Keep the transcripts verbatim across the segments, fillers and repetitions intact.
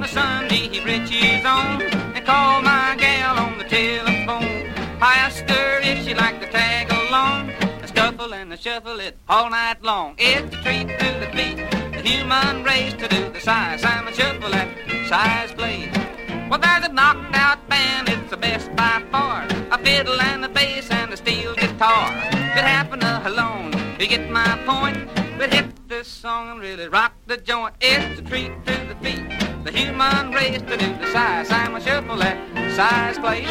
my Sunday breeches on and call my gal on the telephone. I asked her if she liked to tag along, a scuffle and a shuffle it all night long. It's a treat to the feet, the human race to do the size. I'm a shuffle at size plays. Well, there's a knocked out band, it's the best by far. A fiddle and a bass and a steel guitar. Could happen alone, you get my point. But hit this song and really rock the joint. It's a treat to the feet, the human race to do the size. I'm a shuffle at size plays.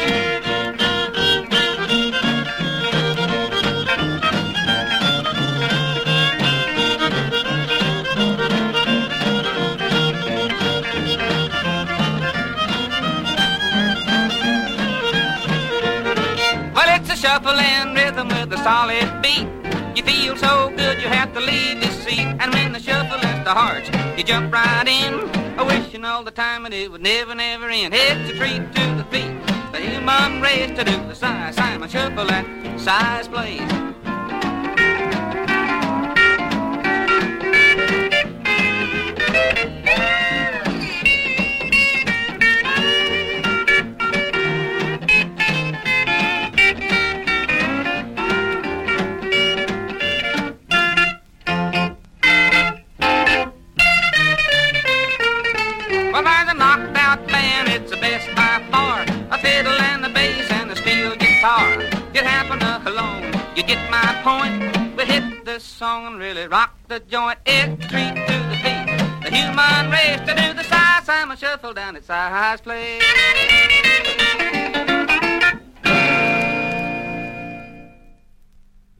Shuffling rhythm with a solid beat. You feel so good you have to leave the seat. And when the shuffle is the heart, you jump right in, wishing all the time that it would never, never end. It's a treat to the feet, the human race to do the size. Simon Shuffle at size plays. Well, there's a knocked out band, it's the best by far. A fiddle and a bass and a steel guitar. It happened alone, you get my point. But hit this song and really rock the joint. It's a treat to the feet, the human race to do the size. I'm a shuffle down at size place.